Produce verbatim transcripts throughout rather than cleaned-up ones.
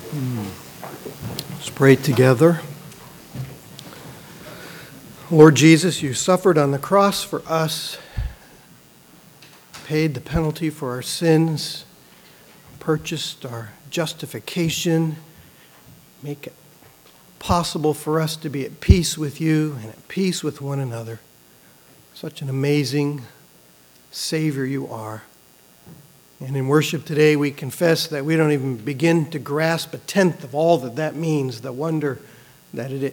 Let's pray together. Lord Jesus, you suffered on the cross for us, paid the penalty for our sins, purchased our justification, make it possible for us to be at peace with you and at peace with one another. Such an amazing Savior you are. And in worship today, we confess that we don't even begin to grasp a tenth of all that that means, the wonder that it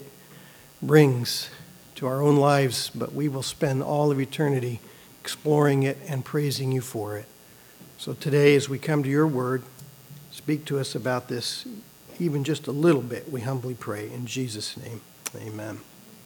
brings to our own lives, but we will spend all of eternity exploring it and praising you for it. So today, as we come to your word, speak to us about this even just a little bit, we humbly pray. In Jesus' name, amen.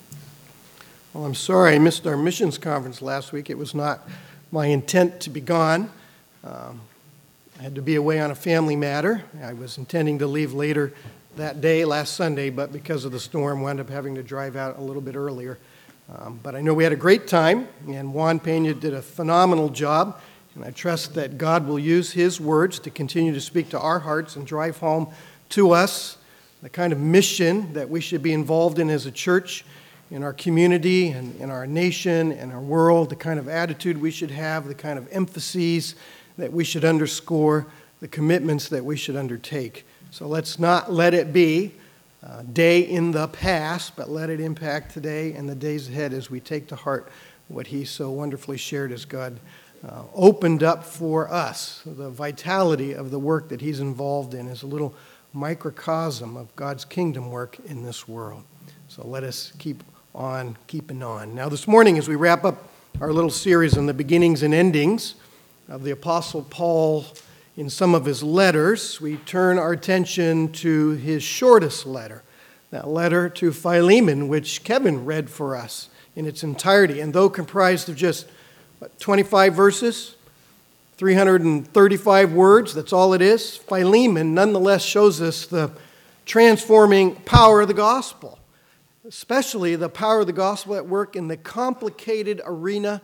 Well, I'm sorry I missed our missions conference last week. It was not my intent to be gone. Um, I had to be away on a family matter. I was intending to leave later that day, last Sunday, but because of the storm, wound up having to drive out a little bit earlier. Um, but I know we had a great time, and Juan Pena did a phenomenal job, and I trust that God will use his words to continue to speak to our hearts and drive home to us the kind of mission that we should be involved in as a church, in our community and in our nation and our world, the kind of attitude we should have, the kind of emphases that we should underscore, the commitments that we should undertake. So let's not let it be a day in the past, but let it impact today and the days ahead as we take to heart what he so wonderfully shared as God uh, opened up for us. The vitality of the work that he's involved in is a little microcosm of God's kingdom work in this world. So let us keep on keeping on. Now this morning, as we wrap up our little series on the beginnings and endings of the Apostle Paul in some of his letters, we turn our attention to his shortest letter, that letter to Philemon, which Kevin read for us in its entirety. And though comprised of just what, twenty-five verses, three hundred thirty-five words, that's all it is, Philemon nonetheless shows us the transforming power of the gospel, especially the power of the gospel at work in the complicated arena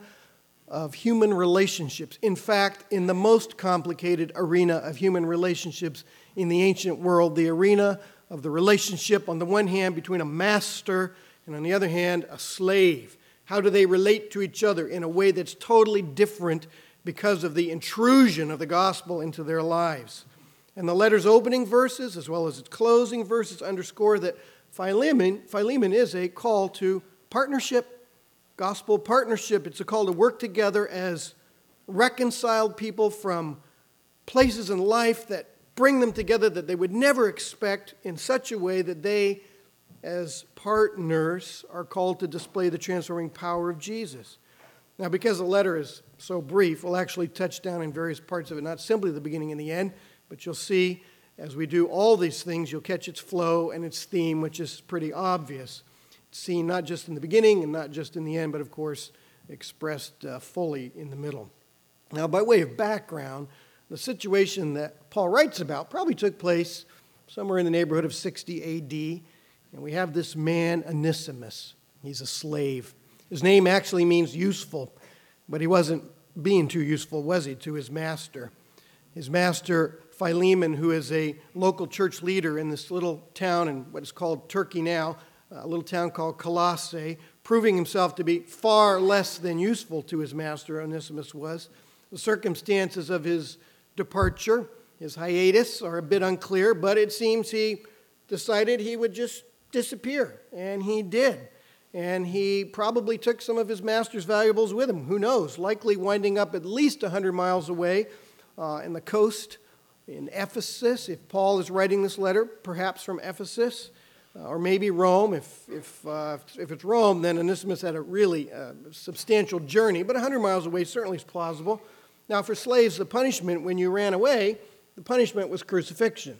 of human relationships. In fact, in the most complicated arena of human relationships in the ancient world, the arena of the relationship on the one hand between a master and on the other hand a slave. How do they relate to each other in a way that's totally different because of the intrusion of the gospel into their lives? And the letter's opening verses as well as its closing verses underscore that Philemon, Philemon is a call to partnership. Gospel partnership. It's a call to work together as reconciled people from places in life that bring them together that they would never expect, in such a way that they, as partners, are called to display the transforming power of Jesus. Now, because the letter is so brief, we'll actually touch down in various parts of it, not simply the beginning and the end, but you'll see as we do all these things, you'll catch its flow and its theme, which is pretty obvious. Seen not just in the beginning and not just in the end, but of course expressed uh, fully in the middle. Now, by way of background, the situation that Paul writes about probably took place somewhere in the neighborhood of sixty A D, and we have this man, Onesimus. He's a slave. His name actually means useful, but he wasn't being too useful, was he, to his master? His master, Philemon, who is a local church leader in this little town in what is called Turkey now, a little town called Colossae, proving himself to be far less than useful to his master, Onesimus was. The circumstances of his departure, his hiatus, are a bit unclear, but it seems he decided he would just disappear, and he did. And he probably took some of his master's valuables with him. Who knows? Likely winding up at least one hundred miles away uh, in the coast in Ephesus, if Paul is writing this letter, perhaps from Ephesus. Uh, or maybe Rome. If if uh, if it's Rome, then Onesimus had a really uh, substantial journey, but one hundred miles away certainly is plausible. Now, for slaves, the punishment when you ran away, the punishment was crucifixion.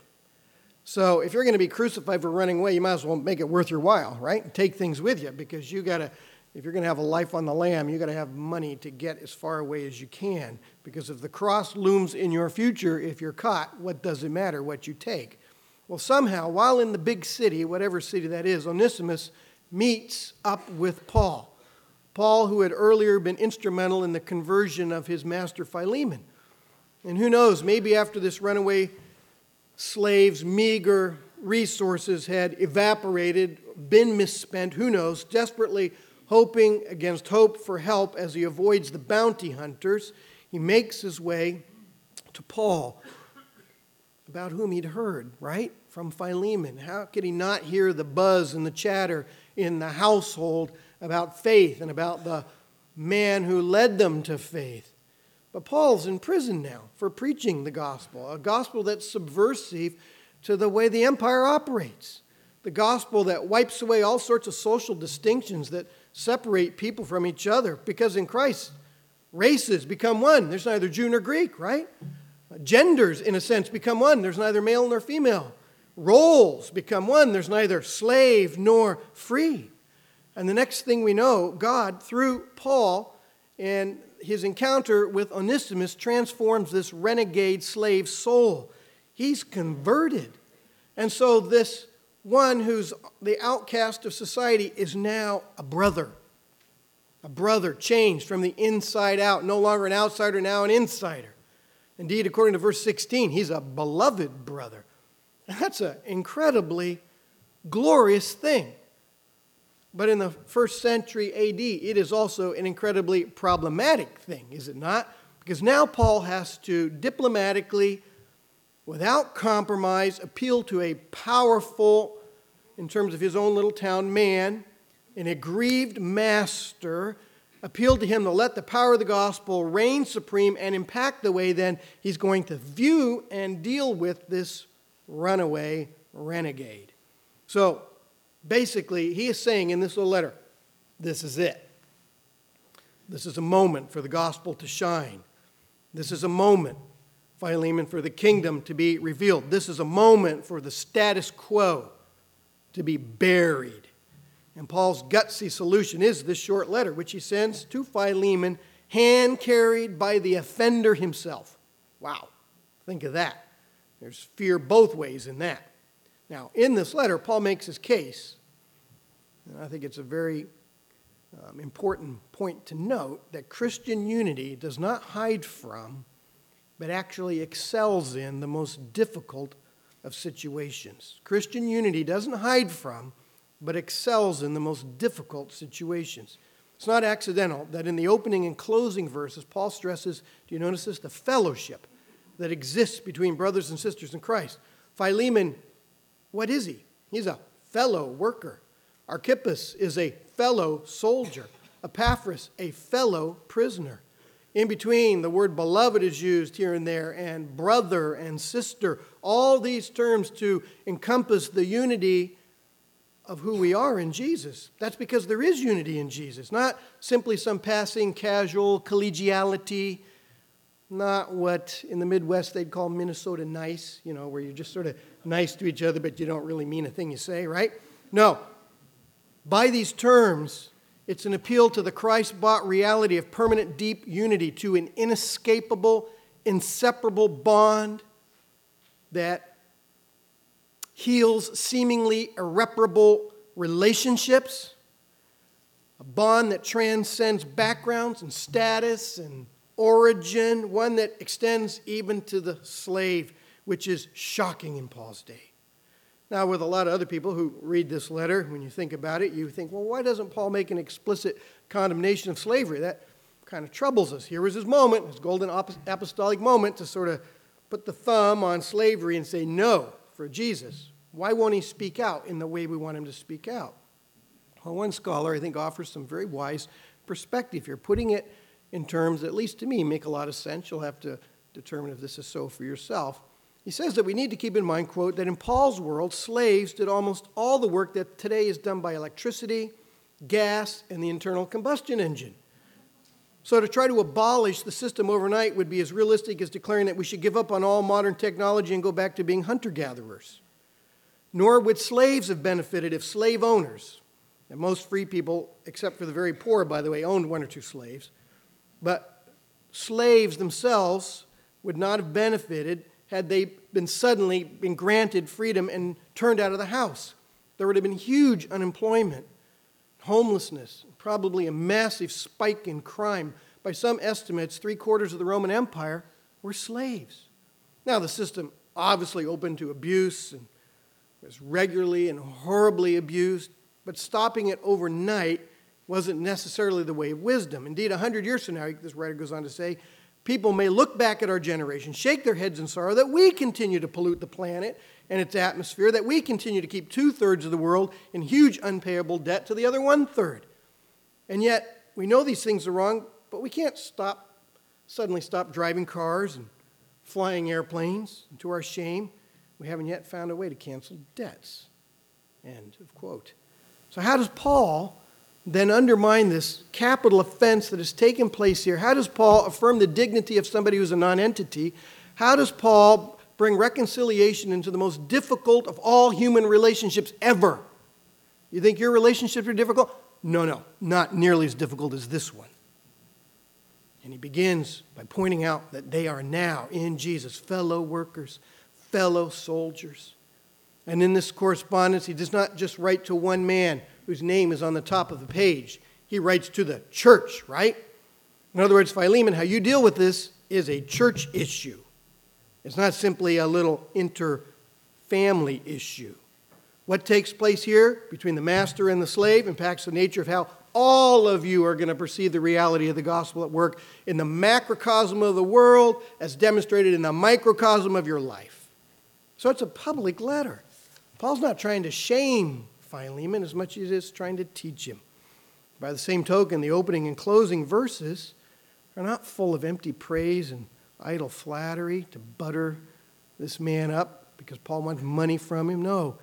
So if you're going to be crucified for running away, you might as well make it worth your while, right? And take things with you, because you got to, if you're going to have a life on the lam, you got to have money to get as far away as you can. Because if the cross looms in your future, if you're caught, what does it matter what you take? Well, somehow, while in the big city, whatever city that is, Onesimus meets up with Paul. Paul, who had earlier been instrumental in the conversion of his master Philemon. And who knows, maybe after this runaway slaves' meager resources had evaporated, been misspent, who knows, desperately hoping against hope for help as he avoids the bounty hunters, he makes his way to Paul, about whom he'd heard, right, from Philemon. How could he not hear the buzz and the chatter in the household about faith and about the man who led them to faith? But Paul's in prison now for preaching the gospel, a gospel that's subversive to the way the empire operates, the gospel that wipes away all sorts of social distinctions that separate people from each other, because in Christ, races become one. There's neither Jew nor Greek, right? Genders, in a sense, become one. There's neither male nor female. Roles become one. There's neither slave nor free. And the next thing we know, God, through Paul and his encounter with Onesimus, transforms this renegade slave soul. He's converted. And so this one who's the outcast of society is now a brother. A brother changed from the inside out, no longer an outsider, now an insider. Indeed, according to verse sixteen, he's a beloved brother. And that's an incredibly glorious thing. But in the first century A D, it is also an incredibly problematic thing, is it not? Because now Paul has to diplomatically, without compromise, appeal to a powerful, in terms of his own little town, man, an aggrieved master, appeal to him to let the power of the gospel reign supreme and impact the way then he's going to view and deal with this runaway renegade. So basically, he is saying in this little letter, this is it. This is a moment for the gospel to shine. This is a moment, Philemon, for the kingdom to be revealed. This is a moment for the status quo to be buried. And Paul's gutsy solution is this short letter, which he sends to Philemon, hand-carried by the offender himself. Wow, think of that. There's fear both ways in that. Now, in this letter, Paul makes his case, and I think it's a very um, important point to note, that Christian unity does not hide from, but actually excels in the most difficult of situations. Christian unity doesn't hide from, but excels in the most difficult situations. It's not accidental that in the opening and closing verses, Paul stresses, do you notice this, the fellowship that exists between brothers and sisters in Christ. Philemon, what is he? He's a fellow worker. Archippus is a fellow soldier. Epaphras, a fellow prisoner. In between, the word beloved is used here and there, and brother and sister, all these terms to encompass the unity of who we are in Jesus. That's because there is unity in Jesus, not simply some passing casual collegiality, not what in the Midwest they'd call Minnesota nice, you know, where you're just sort of nice to each other, but you don't really mean a thing you say, right? No. By these terms, it's an appeal to the Christ-bought reality of permanent, deep unity, to an inescapable, inseparable bond that heals seemingly irreparable relationships, a bond that transcends backgrounds and status and origin, one that extends even to the slave, which is shocking in Paul's day. Now, with a lot of other people who read this letter, when you think about it, you think, well, why doesn't Paul make an explicit condemnation of slavery? That kind of troubles us. Here was his moment, his golden apostolic moment to sort of put the thumb on slavery and say no for Jesus. Why won't he speak out in the way we want him to speak out? Well, one scholar, I think, offers some very wise perspective here, putting it in terms that, at least to me, make a lot of sense. You'll have to determine if this is so for yourself. He says that we need to keep in mind, quote, that in Paul's world, slaves did almost all the work that today is done by electricity, gas, and the internal combustion engine. So to try to abolish the system overnight would be as realistic as declaring that we should give up on all modern technology and go back to being hunter-gatherers. Nor would slaves have benefited if slave owners, and most free people, except for the very poor, by the way, owned one or two slaves, but slaves themselves would not have benefited had they been suddenly been granted freedom and turned out of the house. There would have been huge unemployment, homelessness, probably a massive spike in crime. By some estimates, three quarters of the Roman Empire were slaves. Now, the system obviously open to abuse and was regularly and horribly abused, but stopping it overnight wasn't necessarily the way of wisdom. Indeed, a hundred years from now, this writer goes on to say, people may look back at our generation, shake their heads in sorrow that we continue to pollute the planet and its atmosphere, that we continue to keep two-thirds of the world in huge unpayable debt to the other one-third. And yet, we know these things are wrong, but we can't stop, suddenly stop driving cars and flying airplanes. And to our shame, we haven't yet found a way to cancel debts. End of quote. So how does Paul then undermine this capital offense that has taken place here? How does Paul affirm the dignity of somebody who's a non-entity? How does Paul bring reconciliation into the most difficult of all human relationships ever? You think your relationships are difficult? No, no, not nearly as difficult as this one. And he begins by pointing out that they are now in Jesus fellow workers, fellow soldiers. And in this correspondence, he does not just write to one man whose name is on the top of the page. He writes to the church, right? In other words, Philemon, how you deal with this is a church issue. It's not simply a little inter-family issue. What takes place here between the master and the slave impacts the nature of how all of you are going to perceive the reality of the gospel at work in the macrocosm of the world as demonstrated in the microcosm of your life. So it's a public letter. Paul's not trying to shame Philemon as much as he is trying to teach him. By the same token, the opening and closing verses are not full of empty praise and idle flattery to butter this man up because Paul wants money from him. No,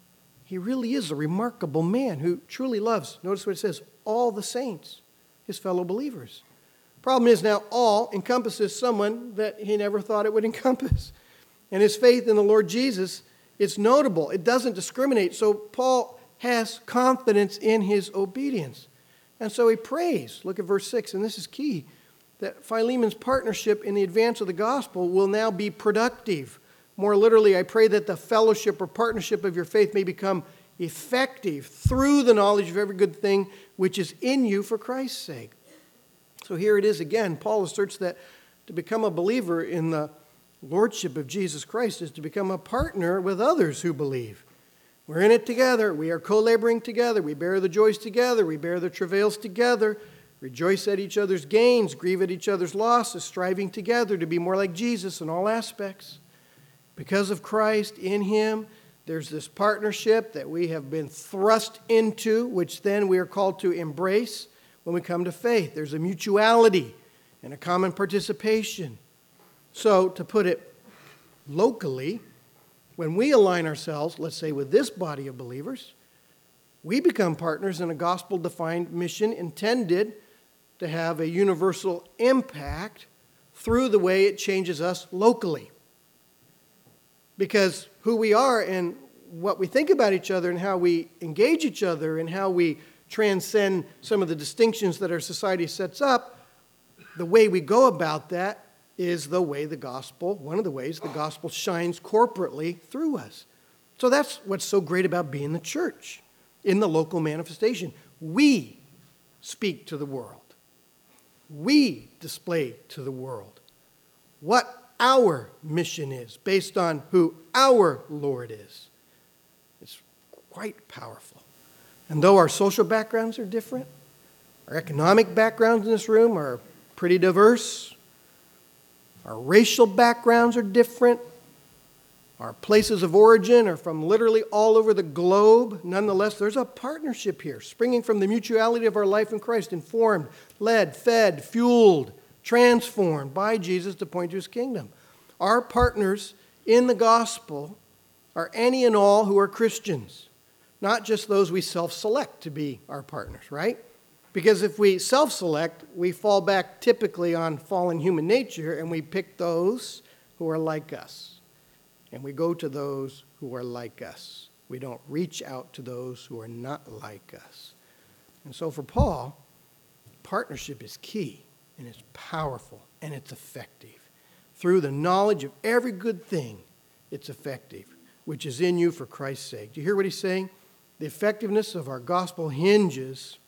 he really is a remarkable man who truly loves, notice what it says, all the saints, his fellow believers. Problem is now all encompasses someone that he never thought it would encompass. And his faith in the Lord Jesus, it's notable. It doesn't discriminate. So Paul has confidence in his obedience. And so he prays. Look at verse six, and this is key, that Philemon's partnership in the advance of the gospel will now be productive. More literally, I pray that the fellowship or partnership of your faith may become effective through the knowledge of every good thing which is in you for Christ's sake. So here it is again. Paul asserts that to become a believer in the lordship of Jesus Christ is to become a partner with others who believe. We're in it together. We are co-laboring together. We bear the joys together. We bear the travails together. Rejoice at each other's gains. Grieve at each other's losses. Striving together to be more like Jesus in all aspects. Because of Christ, in him, there's this partnership that we have been thrust into, which then we are called to embrace when we come to faith. There's a mutuality and a common participation. So, to put it locally, when we align ourselves, let's say with this body of believers, we become partners in a gospel-defined mission intended to have a universal impact through the way it changes us locally. Because who we are and what we think about each other and how we engage each other and how we transcend some of the distinctions that our society sets up, the way we go about that is the way the gospel, one of the ways the gospel shines corporately through us. So that's what's so great about being the church in the local manifestation. We speak to the world. We display to the world what our mission is based on who our Lord is. It's quite powerful. And though our social backgrounds are different, our economic backgrounds in this room are pretty diverse, our racial backgrounds are different, our places of origin are from literally all over the globe, nonetheless, there's a partnership here, springing from the mutuality of our life in Christ, informed, led, fed, fueled, transformed by Jesus to point to his kingdom. Our partners in the gospel are any and all who are Christians, not just those we self-select to be our partners, right? Because if we self-select, we fall back typically on fallen human nature and we pick those who are like us. And we go to those who are like us. We don't reach out to those who are not like us. And so for Paul, partnership is key. And it's powerful, and it's effective. Through the knowledge of every good thing, it's effective, which is in you for Christ's sake. Do you hear what he's saying? The effectiveness of our gospel hinges,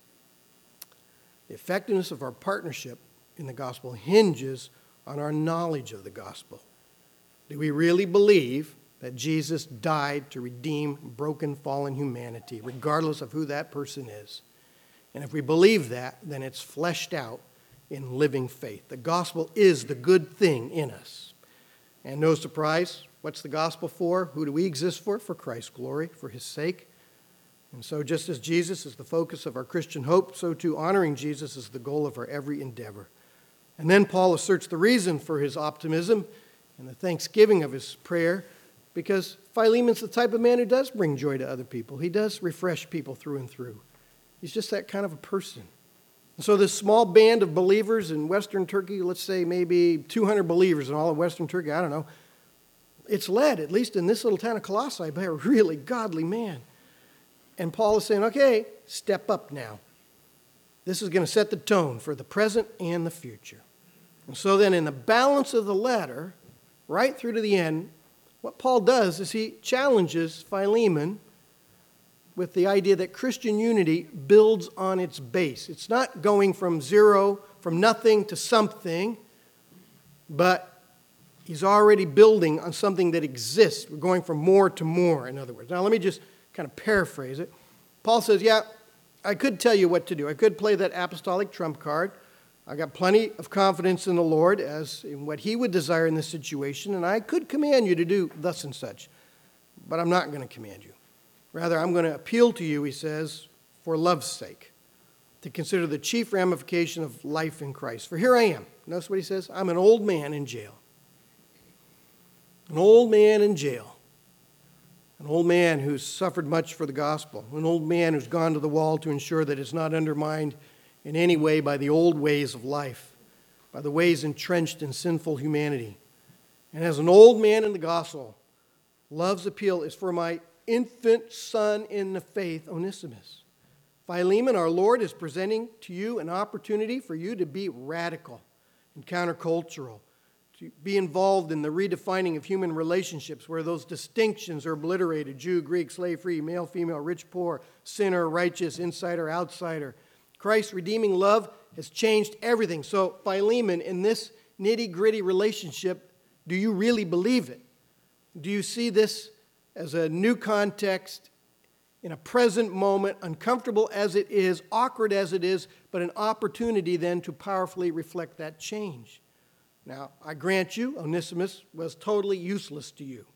the effectiveness of our partnership in the gospel hinges on our knowledge of the gospel. Do we really believe that Jesus died to redeem broken, fallen humanity, regardless of who that person is? And if we believe that, then it's fleshed out in living faith. The gospel is the good thing in us. And no surprise, what's the gospel for? Who do we exist for? For Christ's glory, for his sake. And so just as Jesus is the focus of our Christian hope, so too honoring Jesus is the goal of our every endeavor. And then Paul asserts the reason for his optimism and the thanksgiving of his prayer, because Philemon's the type of man who does bring joy to other people. He does refresh people through and through. He's just that kind of a person. And so this small band of believers in Western Turkey, let's say maybe two hundred believers in all of Western Turkey, I don't know, it's led, at least in this little town of Colossae, by a really godly man. And Paul is saying, okay, step up now. This is going to set the tone for the present and the future. And so then in the balance of the letter, right through to the end, what Paul does is he challenges Philemon with the idea that Christian unity builds on its base. It's not going from zero, from nothing to something, but he's already building on something that exists. We're going from more to more, in other words. Now, let me just kind of paraphrase it. Paul says, yeah, I could tell you what to do. I could play that apostolic trump card. I got plenty of confidence in the Lord as in what he would desire in this situation, and I could command you to do thus and such. But I'm not going to command you. Rather, I'm going to appeal to you, he says, for love's sake, to consider the chief ramification of life in Christ. For here I am. Notice what he says? I'm an old man in jail. An old man in jail. An old man who's suffered much for the gospel. An old man who's gone to the wall to ensure that it's not undermined in any way by the old ways of life, by the ways entrenched in sinful humanity. And as an old man in the gospel, love's appeal is for my infant son in the faith, Onesimus. Philemon, our Lord, is presenting to you an opportunity for you to be radical and countercultural, to be involved in the redefining of human relationships where those distinctions are obliterated: Jew, Greek, slave, free, male, female, rich, poor, sinner, righteous, insider, outsider. Christ's redeeming love has changed everything. So, Philemon, in this nitty-gritty relationship, do you really believe it? Do you see this as a new context in a present moment, uncomfortable as it is, awkward as it is, but an opportunity then to powerfully reflect that change? Now, I grant you, Onesimus was totally useless to you.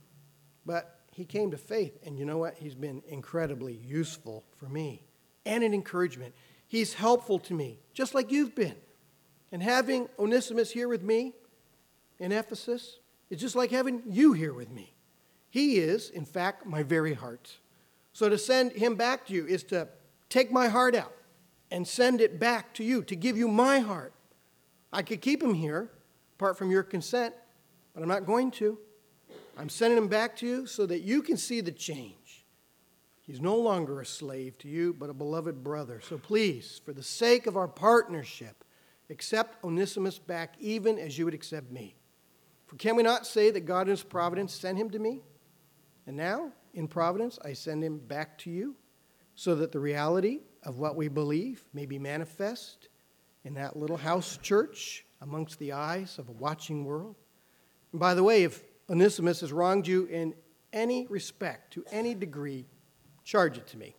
But he came to faith, and you know what? He's been incredibly useful for me and an encouragement. He's helpful to me, just like you've been. And having Onesimus here with me in Ephesus is just like having you here with me. He is, in fact, my very heart. So to send him back to you is to take my heart out and send it back to you, to give you my heart. I could keep him here, apart from your consent, but I'm not going to. I'm sending him back to you so that you can see the change. He's no longer a slave to you, but a beloved brother. So please, for the sake of our partnership, accept Onesimus back even as you would accept me. For can we not say that God in his providence sent him to me? And now, in providence, I send him back to you so that the reality of what we believe may be manifest in that little house church amongst the eyes of a watching world. And by the way, if Onesimus has wronged you in any respect, to any degree, charge it to me.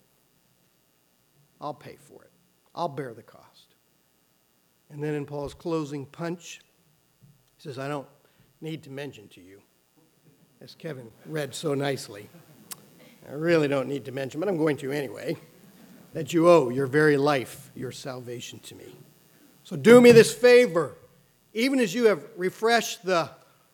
I'll pay for it. I'll bear the cost. And then in Paul's closing punch, he says, I don't need to mention to you, as Kevin read so nicely, I really don't need to mention, but I'm going to anyway, that you owe your very life, your salvation to me. So do me this favor, even as you have refreshed the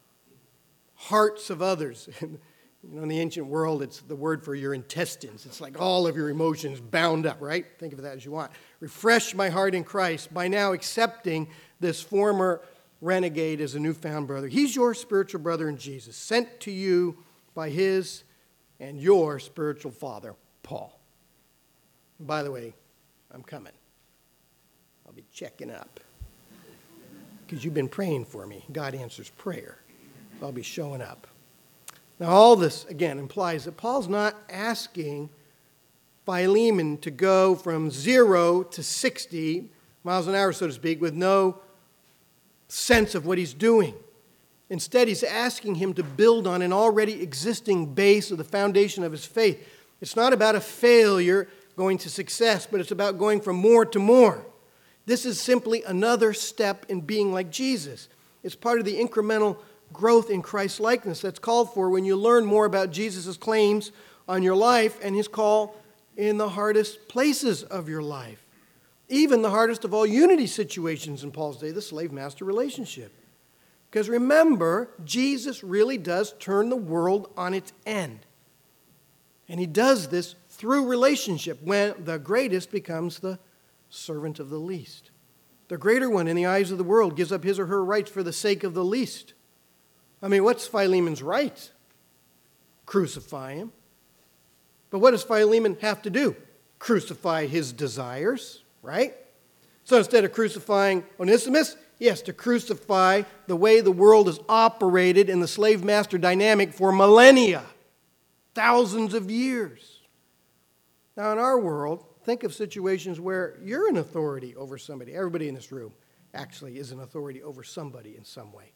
hearts of others. You know, in the ancient world, it's the word for your intestines. It's like all of your emotions bound up, right? Think of that as you want. Refresh my heart in Christ by now accepting this former renegade as a newfound brother. He's your spiritual brother in Jesus, sent to you by his and your spiritual father, Paul. And by the way, I'm coming. I'll be checking up because you've been praying for me. God answers prayer. So I'll be showing up. Now, all this, again, implies that Paul's not asking Philemon to go from zero to sixty miles an hour, so to speak, with no sense of what he's doing. Instead, he's asking him to build on an already existing base of the foundation of his faith. It's not about a failure going to success, but it's about going from more to more. This is simply another step in being like Jesus. It's part of the incremental growth in Christ's likeness that's called for when you learn more about Jesus' claims on your life and his call in the hardest places of your life. Even the hardest of all unity situations in Paul's day, the slave-master relationship. Because remember, Jesus really does turn the world on its end. And he does this through relationship, when the greatest becomes the servant of the least. The greater one in the eyes of the world gives up his or her rights for the sake of the least. I mean, what's Philemon's right? Crucify him. But what does Philemon have to do? Crucify his desires, right? So instead of crucifying Onesimus, he has to crucify the way the world has operated in the slave-master dynamic for millennia, thousands of years. Now, in our world, think of situations where you're an authority over somebody. Everybody in this room actually is an authority over somebody in some way.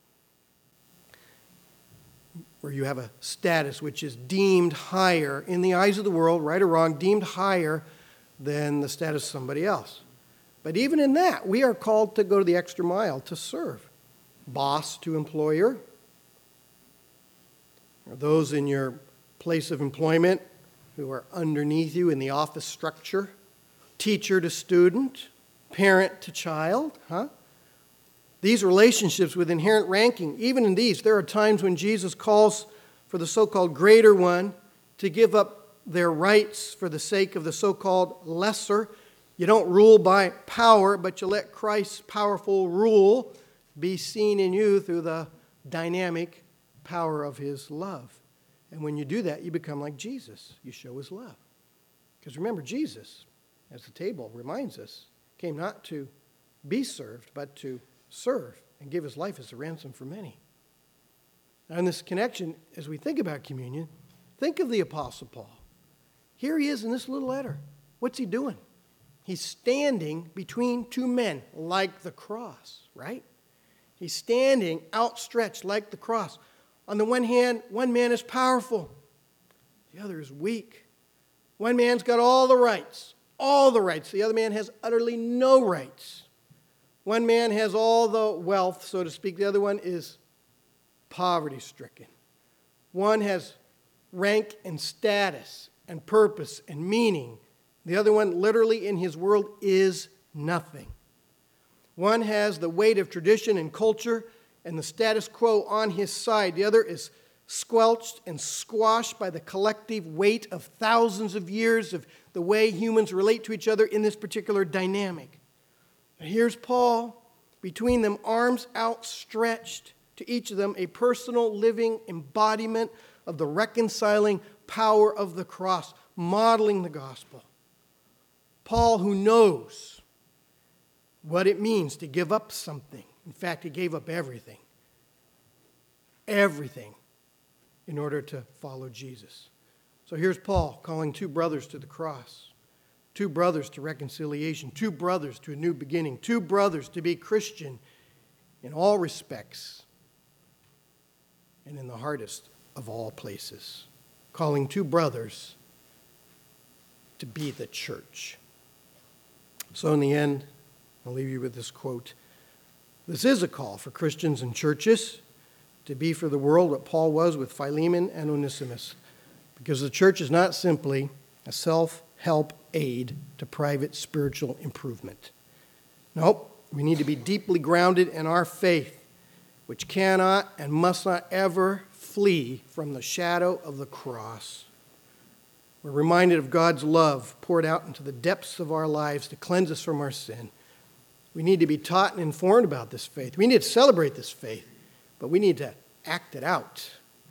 Where you have a status which is deemed higher in the eyes of the world, right or wrong, deemed higher than the status of somebody else. But even in that, we are called to go to the extra mile to serve. Boss to employer, or those in your place of employment who are underneath you in the office structure, teacher to student, parent to child, huh? These relationships with inherent ranking, even in these, there are times when Jesus calls for the so-called greater one to give up their rights for the sake of the so-called lesser. You don't rule by power, but you let Christ's powerful rule be seen in you through the dynamic power of his love. And when you do that, you become like Jesus. You show his love. Because remember, Jesus, as the table reminds us, came not to be served, but to serve and give his life as a ransom for many. Now, in this connection, as we think about communion, think of the Apostle Paul. Here he is in this little letter. What's he doing? He's standing between two men, like the cross, right? He's standing outstretched like the cross. On the one hand, one man is powerful. The other is weak. One man's got all the rights, all the rights. The other man has utterly no rights. One man has all the wealth, so to speak. The other one is poverty-stricken. One has rank and status and purpose and meaning. The other one, literally in his world, is nothing. One has the weight of tradition and culture and the status quo on his side. The other is squelched and squashed by the collective weight of thousands of years of the way humans relate to each other in this particular dynamic. And here's Paul, between them, arms outstretched, to each of them a personal living embodiment of the reconciling power of the cross, modeling the gospel. Paul, who knows what it means to give up something. In fact, he gave up everything. Everything in order to follow Jesus. So here's Paul calling two brothers to the cross. Two brothers to reconciliation. Two brothers to a new beginning. Two brothers to be Christian in all respects and in the hardest of all places. Calling two brothers to be the church. So in the end, I'll leave you with this quote. This is a call for Christians and churches to be for the world what Paul was with Philemon and Onesimus. Because the church is not simply a self-help aid to private spiritual improvement. Nope, we need to be deeply grounded in our faith, which cannot and must not ever flee from the shadow of the cross. We're reminded of God's love poured out into the depths of our lives to cleanse us from our sin. We need to be taught and informed about this faith. We need to celebrate this faith, but we need to act it out.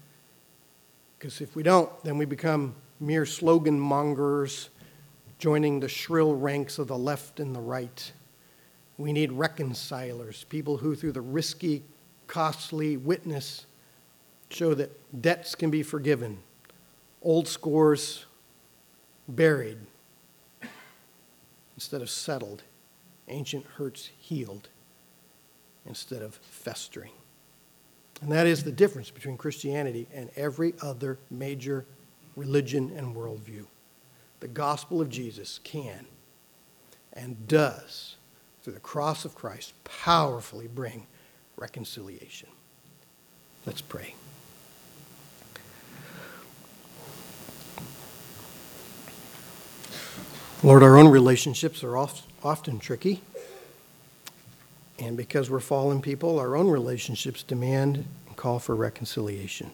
Because if we don't, then we become mere slogan mongers, joining the shrill ranks of the left and the right. We need reconcilers, people who, through the risky, costly witness, show that debts can be forgiven, old scores buried instead of settled, ancient hurts healed instead of festering. And that is the difference between Christianity and every other major religion and worldview. The gospel of Jesus can and does, through the cross of Christ, powerfully bring reconciliation. Let's pray. Lord, our own relationships are oft, often tricky. And because we're fallen people, our own relationships demand and call for reconciliation.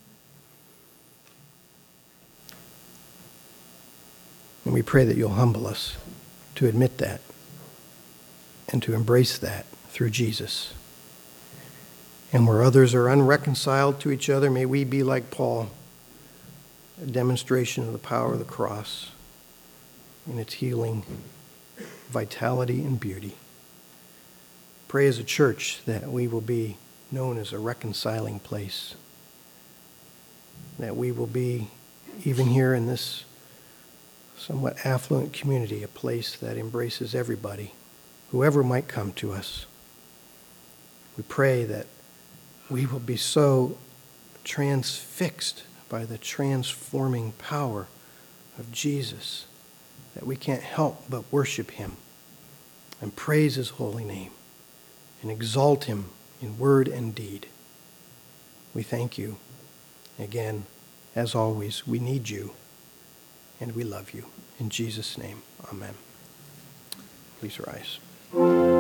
And we pray that you'll humble us to admit that and to embrace that through Jesus. And where others are unreconciled to each other, may we be like Paul, a demonstration of the power of the cross in its healing, vitality, and beauty. Pray as a church that we will be known as a reconciling place, that we will be, even here in this somewhat affluent community, a place that embraces everybody, whoever might come to us. We pray that we will be so transfixed by the transforming power of Jesus that we can't help but worship him and praise his holy name and exalt him in word and deed. We thank you. Again, as always, we need you and we love you. In Jesus' name, amen. Please rise.